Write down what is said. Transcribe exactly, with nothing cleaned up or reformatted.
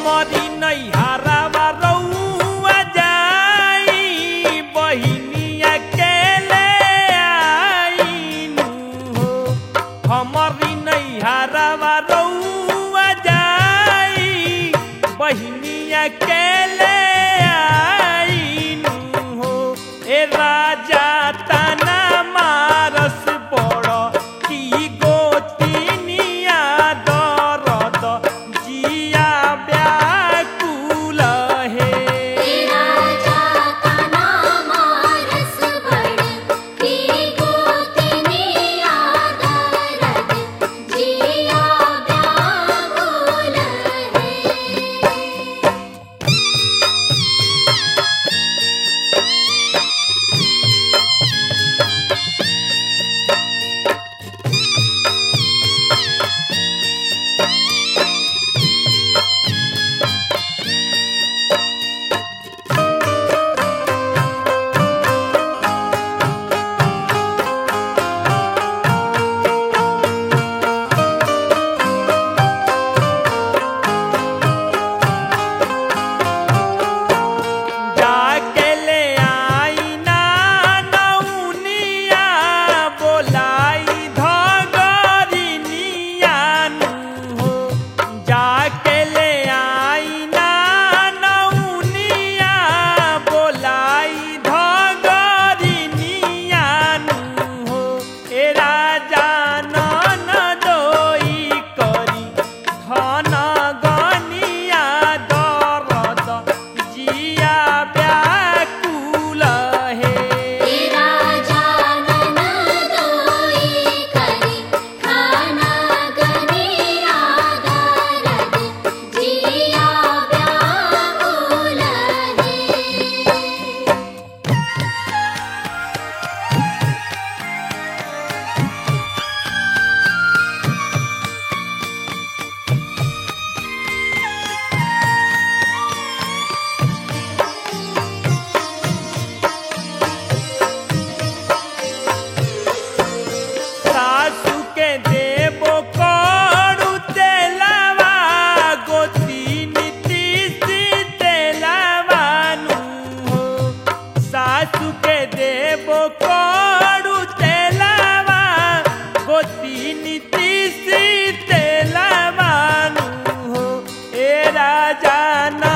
हमारी नैहरावा रउआ जाई बहिनिया अकेले आईनु हो। हमारी नैहरावा रउआ जाई बहिनिया अकेले आईनु हो। ए राजा तना मारस बड़ की गोतिनिया दरद जिया व्याकुल हे। राजा तना मारस बड़ की गोतिनिया दरद जिया व्याकुल है। जाके ले आई ना नौनिया बोलाई धगरिनिया नु हो। जाके ले आई ना नौनिया बोलाई धगरिनिया नु हो। ए राजा ननदोई करी धन गनिया दरद जिया व्याकुल हे। राजा ननदोई करी खाना गनिया दरद जिया व्याकुल है। सासु के देबो करू तेलवा गोतिनी तीसी तेलवा नु हो। सासु के देबो करू तेलवा गोतिनी तीसी तेलवा नु हो। ए राजा ना